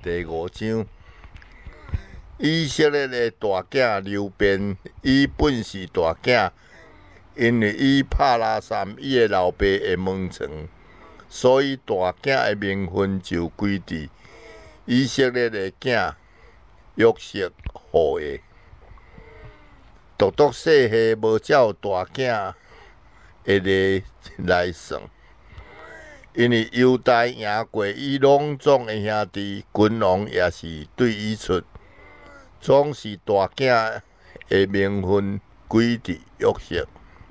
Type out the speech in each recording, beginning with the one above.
第5章，以色列的大囝流便，伊本是大囝，因为伊拍拉山伊的老爸的门床，所以大囝的名分就归伫以色列的囝约瑟予的。独独细细无照大囝的例来算。因为犹大赢过伊拢总的兄弟，君王也是对伊出，总是大囝的名分归伫约瑟。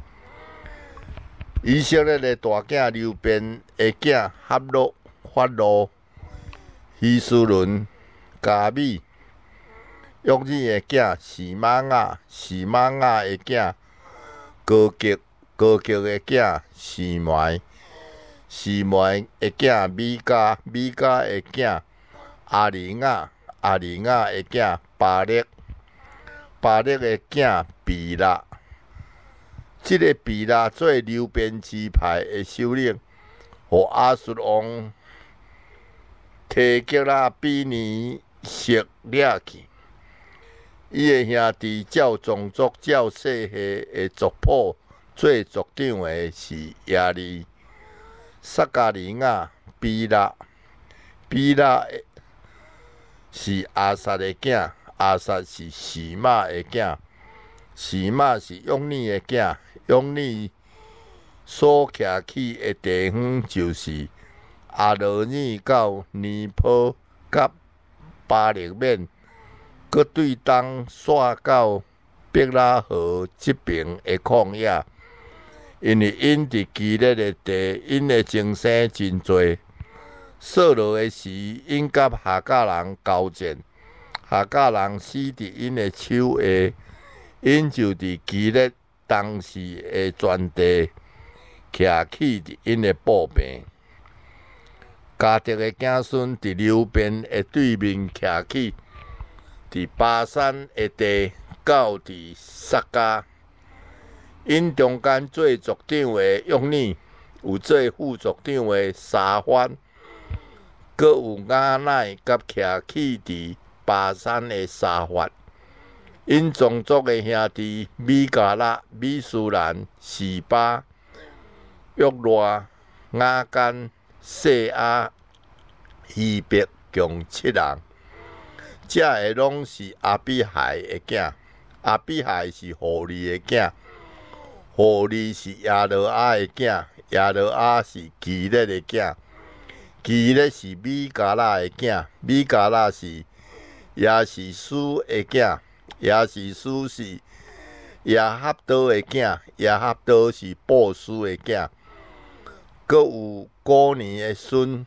以色列的大囝流便的囝哈洛、法罗、希斯伦、加米；约珥的囝示玛雅，示玛雅的囝高吉，高吉的囝示麦。示麦的囝米迦，米迦的囝阿里雅，阿里雅的囝巴勒，巴勒的囝比拉。这个比拉做流便支派的首领，互亚述王提吉拉比尼色掠去。伊的兄弟照宗族、照世系的族谱做族长的是亚利。撒加利亚、比拉，比拉是阿萨的囝，阿萨是示玛的囝，示玛是约珥的囝，约珥所徛起的地方就是阿罗珥到尼坡甲巴勒免，佮对东煞到伯拉河这边的旷野。因为因伫基列的地，因的精生真多。扫罗的时，因甲夏甲人交战，夏甲人死伫因的手下，因就伫基列当时的全地徛起伫因的步边。迦得的子孙伫流便的对面徛起，伫巴山的地到伫撒迦。因中间做族长的约珥，有做副族长的沙番，佮有亚乃甲徛起伫巴山的沙法。因宗族的兄弟米迦勒、米苏兰、示巴、约罗、雅干、谢亚、希伯共7人。这个拢是阿比海的囝，阿比海是户利的囝。户利是亚罗亚的囝，亚罗亚是基列的囝，基列是米迦勒的囝，米迦勒是亚士苏的囝，亚士苏是亚哈多的囝，亚哈多是布斯的囝，佮有古尼的孙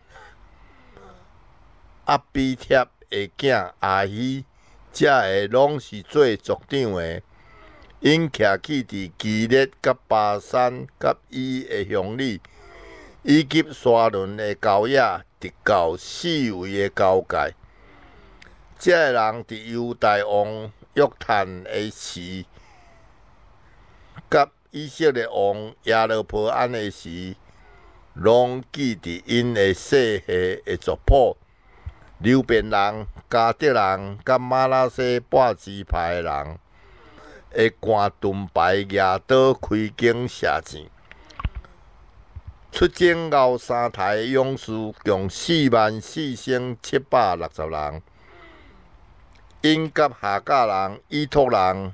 阿比帖的囝阿希，这个拢是做族长的。因徛起伫基列、甲巴山、甲伊的乡里，以及沙伦的郊野，直到四围的交界。这个人伫犹大王约坦的时，甲以色列王亚罗波安的时，拢记伫因的世系的族谱。流便人、迦得人、甲马拉西半支派的人。会赶盾牌举刀开弓射箭，出征后3台勇士共44760人，因甲夏甲人、以托人、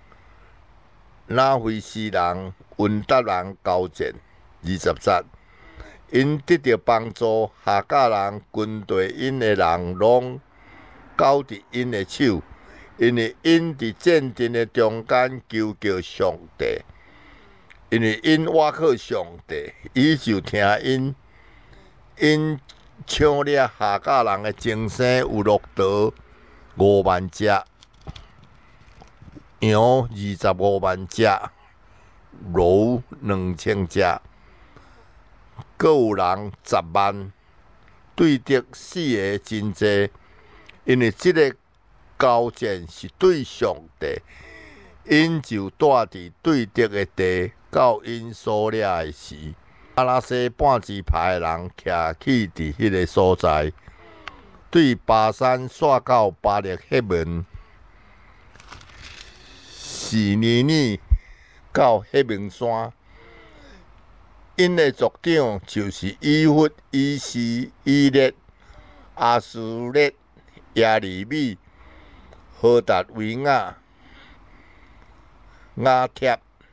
拿菲斯人、温达人交战。20节，因得到帮助，夏甲人军队因的人拢交伫因的手。因为因伫战阵的中间求叫上帝，因为因倚靠上帝，伊就听因。因抢掠夏甲人的精生有骆驼5万只，羊25万只，牛2000只，佮有人10万，对敌死的真济。因为这个交战是对上帝，因就住伫对敌的地，到因所掠的时，阿拉西半支派的人徛起伫迄个所在， 对巴山煞到巴力迄门，是年年到迄门山。因的族长就是以弗、以斯、以列、阿苏列、耶利米、何达维亚、亚帖，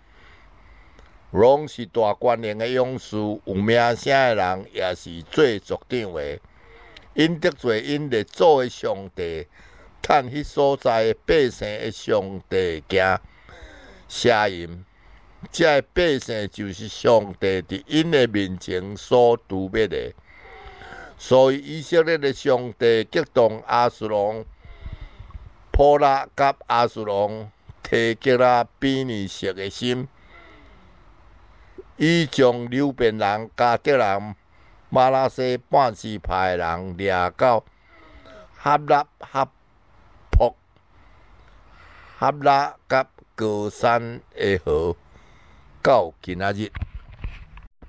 拢是大官员的勇士，有名声的人，也是做族长的。因得罪因列祖的上帝，趁迄所在的百姓的上帝行邪淫。这百姓就是上帝伫因的面前所除灭的，所以以色列的上帝激动阿苏龙、普拉甲阿苏龙提吉拉比尼色的心，伊将流便人、加德人、马拉西半支派的人掠到哈拉、哈卜、哈拉甲高山的河。到今仔日。